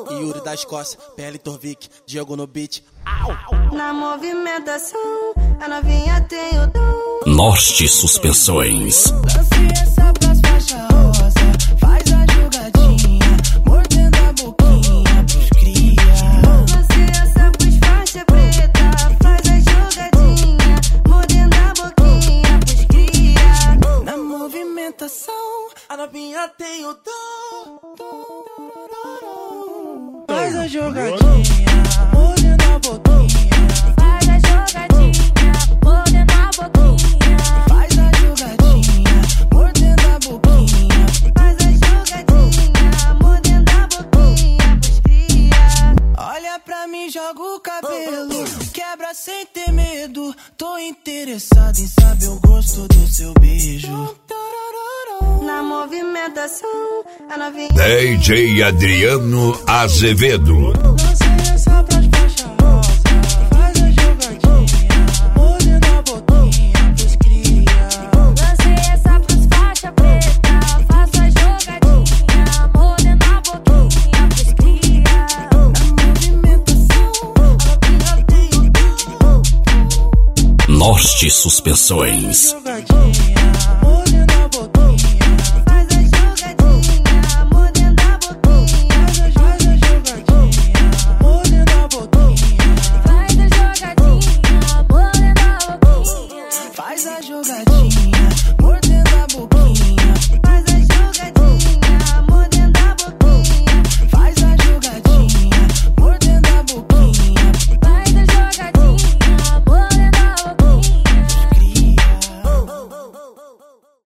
Yuri da Escócia, PL Torvik, Diego no beat. Au. Na movimentação, a novinha tem o dom. Norte Suspensões. Lance essa pras faixa rosa, faz a jogadinha, mordendo a boquinha pros cria. Lance essa pros faixa preta, faz a jogadinha, mordendo a boquinha pros cria. Na movimentação, A novinha tem o dom. faz a jogadinha, mordendo a boquinha. Faz a jogadinha, mordendo a boquinha. Faz a jogadinha, mordendo a boquinha. Faz a jogadinha, mordendo a boquinha pros cria. Olha pra mim, joga o cabelo, quebra sem ter medo. Tô interessado em saber o gosto do seu beijo. Na movimentação, a novinha DJ Adriano Azevedo. Lance essa pras faixa rosa, faz a jogadinha, mordendo a boquinha pros cria. Lancei essa pros faixa preta, faço a jogadinha, mordendo a boquinha pros cria. Na movimentação, A novinha tem o dom. Norte Suspensões.